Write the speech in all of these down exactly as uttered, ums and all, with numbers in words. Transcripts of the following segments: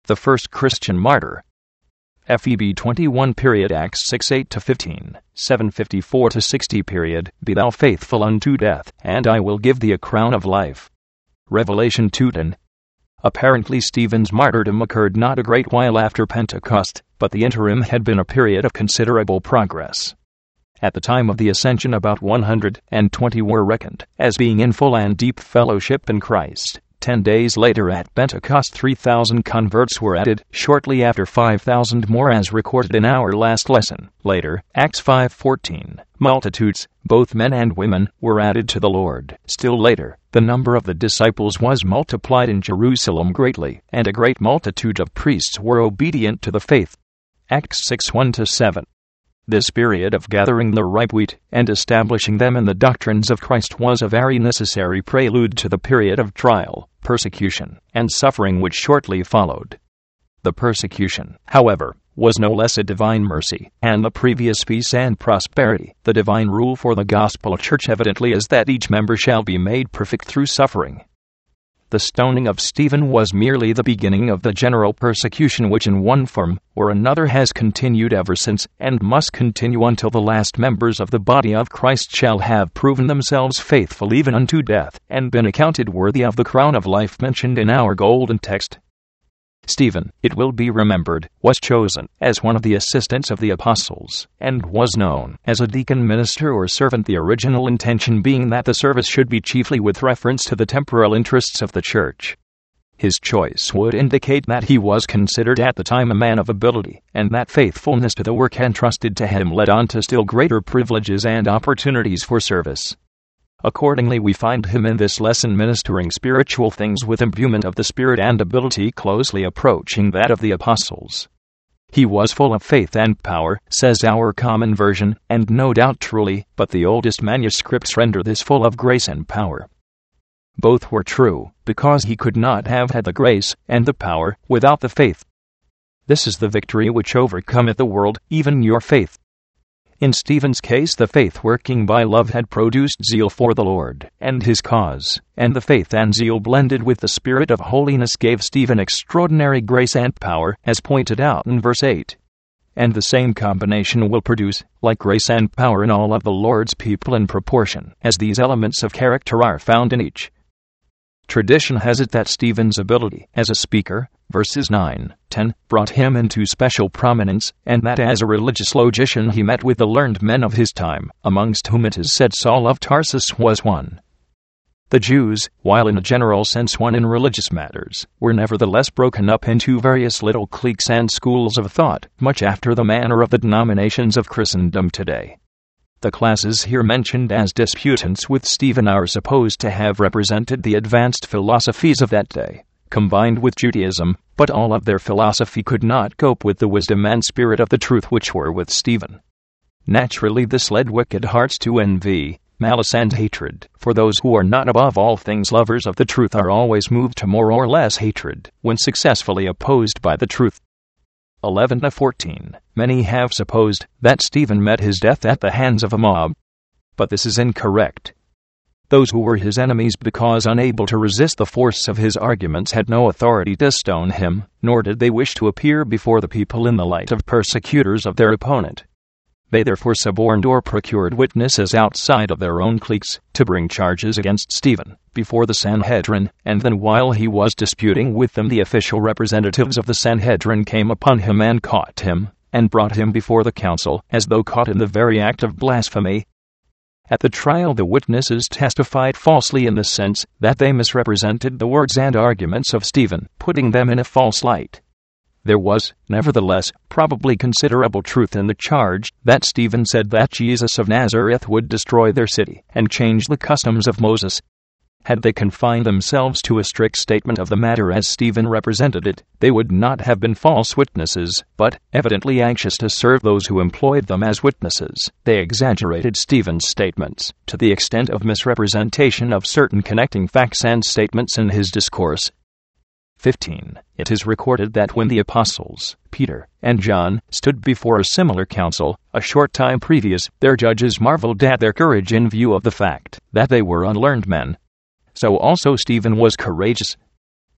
the first Christian martyr. F E B twenty-one period Acts six eight to fifteen, seven fifty-four to sixty period Be thou faithful unto death, and I will give thee a crown of life. Revelation two ten. Apparently Stephen's martyrdom occurred not a great while after Pentecost, but the interim had been a period of considerable progress. At the time of the ascension about one hundred twenty were reckoned as being in full and deep fellowship in Christ. Ten days later at Pentecost three thousand converts were added, shortly after five thousand more as recorded in our last lesson. Later, Acts five fourteen, multitudes, both men and women, were added to the Lord. Still later, the number of the disciples was multiplied in Jerusalem greatly, and a great multitude of priests were obedient to the faith. Acts six one to seven. This period of gathering the ripe wheat and establishing them in the doctrines of Christ was a very necessary prelude to the period of trial, persecution, and suffering which shortly followed. The persecution, however, was no less a divine mercy, and the previous peace and prosperity. The divine rule for the gospel church evidently is that each member shall be made perfect through suffering. The stoning of Stephen was merely the beginning of the general persecution which in one form or another has continued ever since, and must continue until the last members of the body of Christ shall have proven themselves faithful even unto death, and been accounted worthy of the crown of life mentioned in our golden text. Stephen, it will be remembered, was chosen as one of the assistants of the apostles, and was known as a deacon minister or servant, the original intention being that the service should be chiefly with reference to the temporal interests of the church. His choice would indicate that he was considered at the time a man of ability, and that faithfulness to the work entrusted to him led on to still greater privileges and opportunities for service. Accordingly, we find him in this lesson ministering spiritual things with imbuement of the Spirit and ability closely approaching that of the apostles. He was full of faith and power, says our common version, and no doubt truly, but the oldest manuscripts render this full of grace and power. Both were true, because he could not have had the grace and the power without the faith. This is the victory which overcometh the world, even your faith. In Stephen's case, the faith working by love had produced zeal for the Lord and his cause, and the faith and zeal blended with the spirit of holiness gave Stephen extraordinary grace and power, as pointed out in verse eight. And the same combination will produce, like grace and power in all of the Lord's people in proportion as these elements of character are found in each. Tradition has it that Stephen's ability as a speaker, verses nine ten, brought him into special prominence, and that as a religious logician he met with the learned men of his time, amongst whom it is said Saul of Tarsus was one. The Jews, while in a general sense one in religious matters, were nevertheless broken up into various little cliques and schools of thought, much after the manner of the denominations of Christendom today. The classes here mentioned as disputants with Stephen are supposed to have represented the advanced philosophies of that day, combined with Judaism, but all of their philosophy could not cope with the wisdom and spirit of the truth which were with Stephen. Naturally, this led wicked hearts to envy, malice, and hatred, for those who are not above all things lovers of the truth are always moved to more or less hatred when successfully opposed by the truth. eleven to fourteen. Many have supposed that Stephen met his death at the hands of a mob. But this is incorrect. Those who were his enemies because unable to resist the force of his arguments had no authority to stone him, nor did they wish to appear before the people in the light of persecutors of their opponent. They therefore suborned or procured witnesses outside of their own cliques to bring charges against Stephen before the Sanhedrin, and then while he was disputing with them, the official representatives of the Sanhedrin came upon him and caught him, and brought him before the council, as though caught in the very act of blasphemy. At the trial, the witnesses testified falsely in the sense that they misrepresented the words and arguments of Stephen, putting them in a false light. There was, nevertheless, probably considerable truth in the charge that Stephen said that Jesus of Nazareth would destroy their city and change the customs of Moses. Had they confined themselves to a strict statement of the matter as Stephen represented it, they would not have been false witnesses, but, evidently anxious to serve those who employed them as witnesses, they exaggerated Stephen's statements to the extent of misrepresentation of certain connecting facts and statements in his discourse. fifteen. It is recorded that when the apostles, Peter and John, stood before a similar council, a short time previous, their judges marveled at their courage in view of the fact that they were unlearned men. So also Stephen was courageous.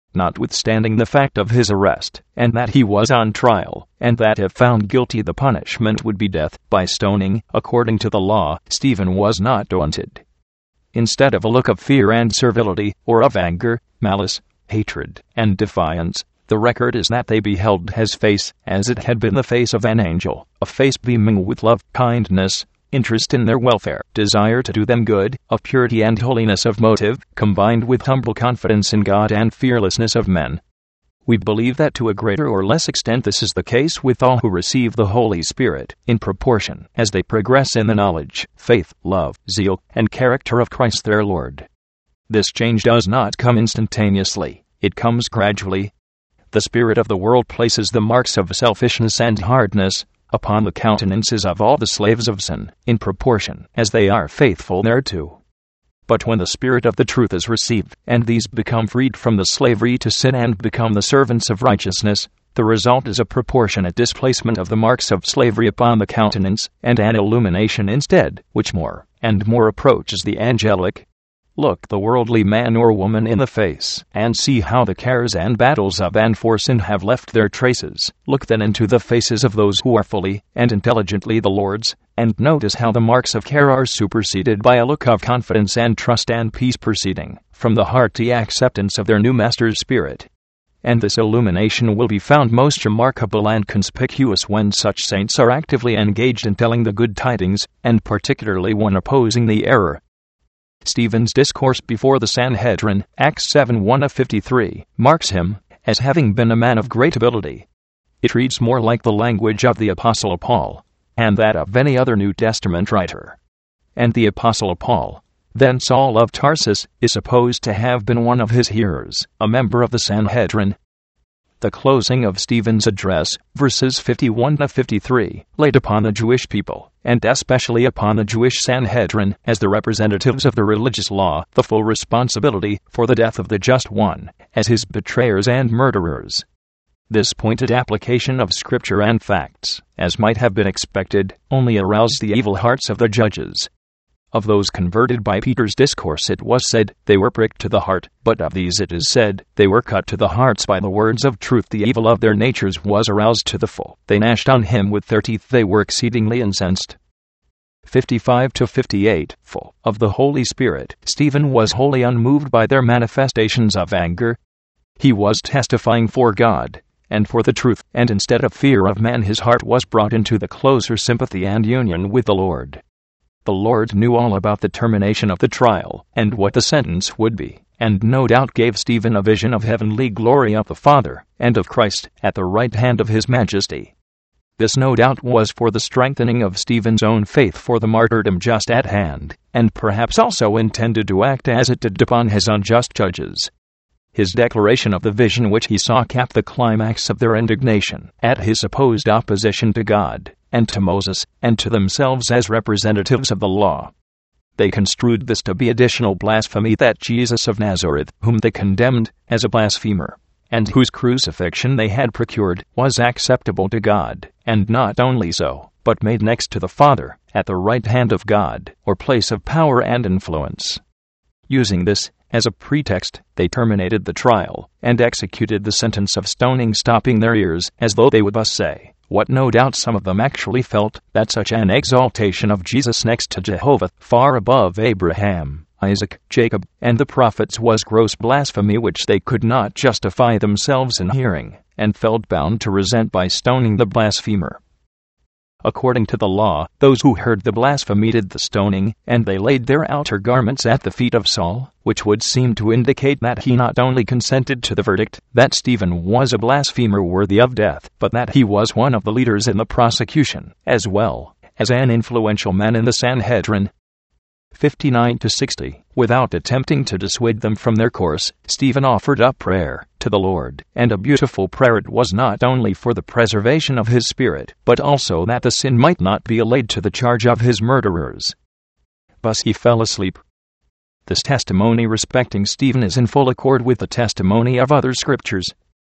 notwithstanding the fact of his arrest, and that he was on trial, and that if found guilty the punishment would be death by stoning, according to the law, Stephen was not daunted. Instead of a look of fear and servility, or of anger, malice, hatred, and defiance, the record is that they beheld his face as it had been the face of an angel, a face beaming with love, kindness, interest in their welfare, desire to do them good, of purity and holiness of motive, combined with humble confidence in God and fearlessness of men. We believe that to a greater or less extent this is the case with all who receive the Holy Spirit, in proportion as they progress in the knowledge, faith, love, zeal, and character of Christ their Lord. This change does not come instantaneously, it comes gradually. The spirit of the world places the marks of selfishness and hardness upon the countenances of all the slaves of sin, in proportion as they are faithful thereto. But when the Spirit of the truth is received, and these become freed from the slavery to sin and become the servants of righteousness, the result is a proportionate displacement of the marks of slavery upon the countenance, and an illumination instead, which more and more approaches the angelic. Look the worldly man or woman in the face, and see how the cares and battles of and for sin have left their traces. Look then into the faces of those who are fully and intelligently the Lord's, and notice how the marks of care are superseded by a look of confidence and trust and peace proceeding from the hearty acceptance of their new Master's Spirit. And this illumination will be found most remarkable and conspicuous when such saints are actively engaged in telling the good tidings, and particularly when opposing the error. Stephen's discourse before the Sanhedrin, Acts seven one to fifty-three, marks him as having been a man of great ability. It reads more like the language of the Apostle Paul, and that of any other New Testament writer. And the Apostle Paul, then Saul of Tarsus, is supposed to have been one of his hearers, a member of the Sanhedrin. The closing of Stephen's address, verses fifty-one to fifty-three, laid upon the Jewish people, and especially upon the Jewish Sanhedrin, as the representatives of the religious law, the full responsibility for the death of the just one, as his betrayers and murderers. This pointed application of Scripture and facts, as might have been expected, only aroused the evil hearts of the judges. Of those converted by Peter's discourse it was said, they were pricked to the heart, but of these it is said, they were cut to the hearts by the words of truth. The evil of their natures was aroused to the full. They gnashed on him with their teeth, they were exceedingly incensed. fifty-five to fifty-eight, full of the Holy Spirit, Stephen was wholly unmoved by their manifestations of anger. He was testifying for God and for the truth, and instead of fear of man his heart was brought into the closer sympathy and union with the Lord. The Lord knew all about the termination of the trial, and what the sentence would be, and no doubt gave Stephen a vision of heavenly glory of the Father, and of Christ, at the right hand of his majesty. This no doubt was for the strengthening of Stephen's own faith for the martyrdom just at hand, and perhaps also intended to act as it did upon his unjust judges. His declaration of the vision which he saw capped the climax of their indignation at his supposed opposition to God, and to Moses, and to themselves as representatives of the law. They construed this to be additional blasphemy, that Jesus of Nazareth, whom they condemned as a blasphemer, and whose crucifixion they had procured, was acceptable to God, and not only so, but made next to the Father, at the right hand of God, or place of power and influence. Using this as a pretext, they terminated the trial, and executed the sentence of stoning, stopping their ears, as though they would thus say, what no doubt some of them actually felt, that such an exaltation of Jesus next to Jehovah, far above Abraham, Isaac, Jacob, and the prophets, was gross blasphemy which they could not justify themselves in hearing, and felt bound to resent by stoning the blasphemer. According to the law, those who heard the blasphemy did the stoning, and they laid their outer garments at the feet of Saul, which would seem to indicate that he not only consented to the verdict that Stephen was a blasphemer worthy of death, but that he was one of the leaders in the prosecution, as well as an influential man in the Sanhedrin. fifty-nine to sixty. Without attempting to dissuade them from their course, Stephen offered up prayer to the Lord, and a beautiful prayer it was, not only for the preservation of his spirit, but also that the sin might not be laid to the charge of his murderers. Thus he fell asleep. This testimony respecting Stephen is in full accord with the testimony of other scriptures.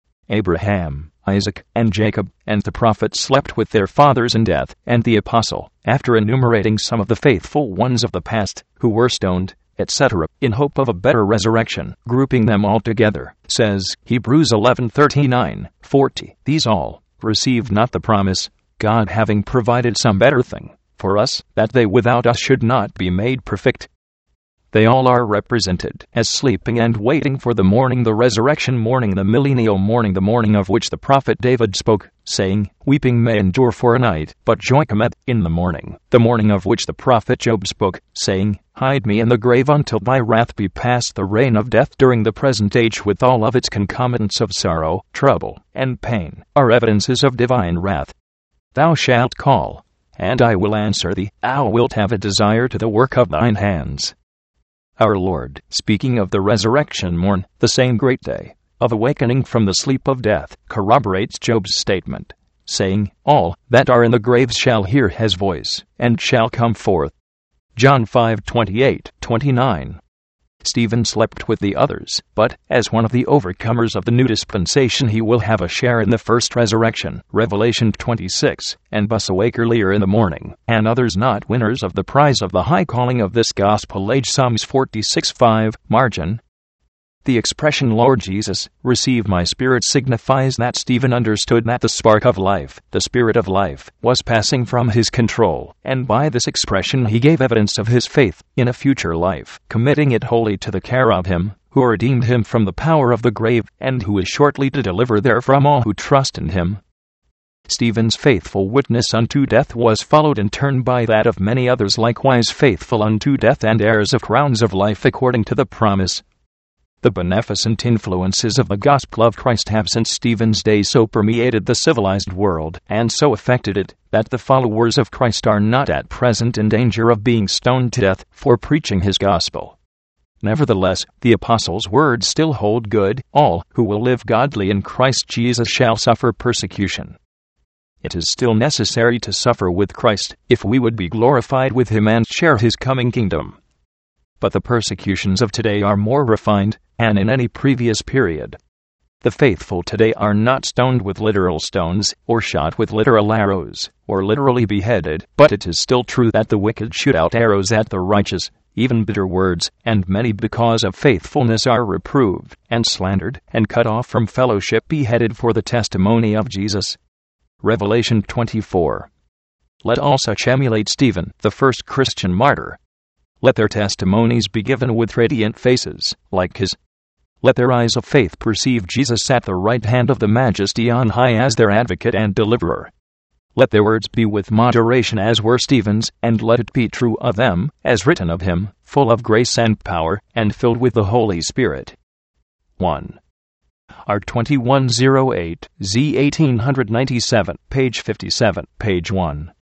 Abraham, Isaac, and Jacob, and the prophets slept with their fathers in death, and the apostle, after enumerating some of the faithful ones of the past, who were stoned, et cetera, in hope of a better resurrection, grouping them all together, says Hebrews eleven thirty-nine, forty. These all received not the promise, God having provided some better thing for us, that they without us should not be made perfect. They all are represented as sleeping and waiting for the morning, the resurrection morning, the millennial morning, the morning of which the prophet David spoke, saying, Weeping may endure for a night, but joy cometh in the morning. The morning of which the prophet Job spoke, saying, Hide me in the grave until thy wrath be past. The reign of death during the present age with all of its concomitants of sorrow, trouble, and pain, are evidences of divine wrath. Thou shalt call, and I will answer thee. Thou wilt have a desire to the work of thine hands. Our Lord, speaking of the resurrection morn, the same great day, of awakening from the sleep of death, corroborates Job's statement, saying, All that are in the graves shall hear his voice, and shall come forth. John five twenty-eight to twenty-nine. Stephen slept with the others, but, as one of the overcomers of the new dispensation, he will have a share in the first resurrection, Revelation twenty-six, and thus awake earlier in the morning, and others not winners of the prize of the high calling of this gospel age. Psalms forty-six five, margin. The expression Lord Jesus, receive my spirit signifies that Stephen understood that the spark of life, the spirit of life, was passing from his control, and by this expression he gave evidence of his faith in a future life, committing it wholly to the care of him who redeemed him from the power of the grave, and who is shortly to deliver therefrom all who trust in him. Stephen's faithful witness unto death was followed in turn by that of many others likewise faithful unto death and heirs of crowns of life according to the promise. The beneficent influences of the gospel of Christ have since Stephen's day so permeated the civilized world, and so affected it, that the followers of Christ are not at present in danger of being stoned to death for preaching his gospel. Nevertheless, the apostles' words still hold good, all who will live godly in Christ Jesus shall suffer persecution. It is still necessary to suffer with Christ, if we would be glorified with him and share his coming kingdom. But the persecutions of today are more refined than in any previous period. The faithful today are not stoned with literal stones, or shot with literal arrows, or literally beheaded, but it is still true that the wicked shoot out arrows at the righteous, even bitter words, and many because of faithfulness are reproved, and slandered, and cut off from fellowship, beheaded for the testimony of Jesus. Revelation twenty-four. Let all such emulate Stephen, the first Christian martyr. Let their testimonies be given with radiant faces, like his. Let their eyes of faith perceive Jesus at the right hand of the Majesty on high as their advocate and deliverer. Let their words be with moderation as were Stephen's, and let it be true of them, as written of him, full of grace and power, and filled with the Holy Spirit. one. R twenty-one oh eight, Z eighteen ninety-seven, page fifty-seven, page one.